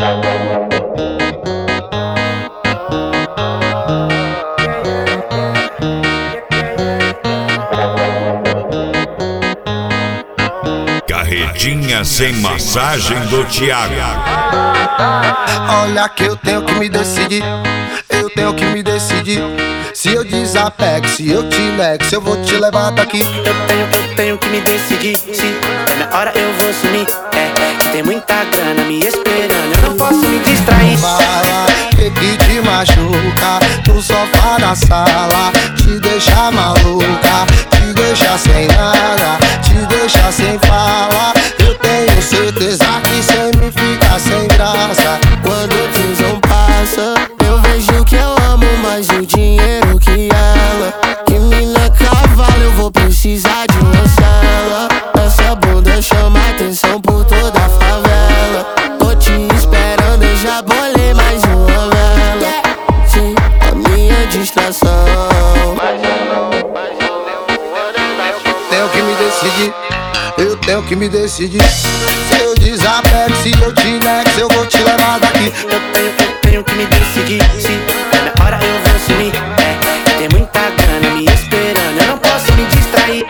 Carretinha sem massagem do Thiago. Olha que eu tenho que me decidir, eu tenho que me decidir. Se eu desapego, se eu te nego, se eu vou te levar daqui. Eu tenho que me decidir. Se é minha hora eu vou sumir. Que tem muita grana me esperando, eu não posso me distrair. Fala, que te machuca no sofá da sala, te deixa maluca, te deixa sem nada, te deixa sem fala. Eu tenho certeza que sem mim fica sem graça. Quando o tesão passa, eu vejo que eu amo mais o dinheiro que ela. Que mina cavalo, eu vou precisar de uma cela. Essa bunda chama atenção por toda a favela. Tô te esperando, eu já bolei mais uma vela. Sim, a minha distração. Tenho que me decidir, eu tenho que me decidir. Se eu desapego, se eu te nego, se eu vou te levar daqui. Eu tenho que me decidir. Se é minha hora eu vou sumir. Tem muita grana me esperando, eu não posso me distrair.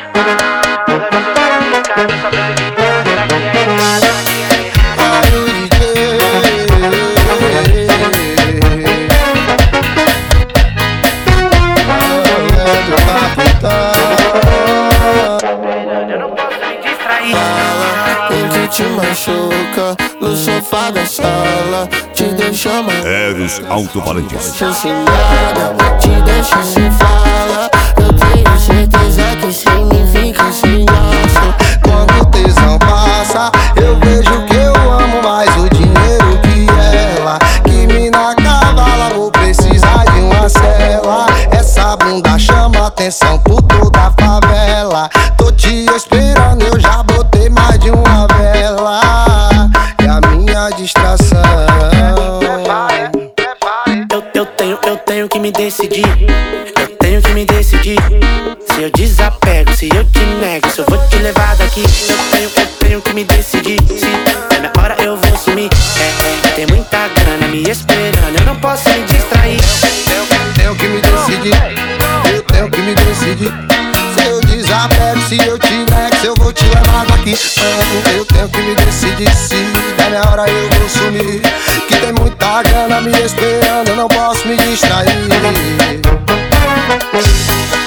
Te machuca no sofá da sala, te deixa maluca, Eros Alto-Falantes. sem nada, te deixa sem fala. Eu tenho certeza que sem mim fica sem graça. Quando o tesão passa, eu vejo que eu amo mais o dinheiro que ela. Que mina cavala, vou precisar de uma cela. Essa bunda chama atenção por toda a favela. Tô te esperando, eu já botei mais de uma vela. É a minha distração. Eu tenho que me decidir. Eu tenho que me decidir. Se eu desapego, se eu te nego, se eu vou te levar daqui. Eu tenho que me decidir. Se é minha hora eu vou sumir. Tem muita grana me esperando, eu não posso me distrair. Tenho que me decidir, eu tenho que me decidir. Se eu desapego, se eu te nego, se eu vou te levar daqui. Eu tenho que me decidir, se é minha hora eu vou sumir. Que tem muita grana me esperando, eu não posso me distrair.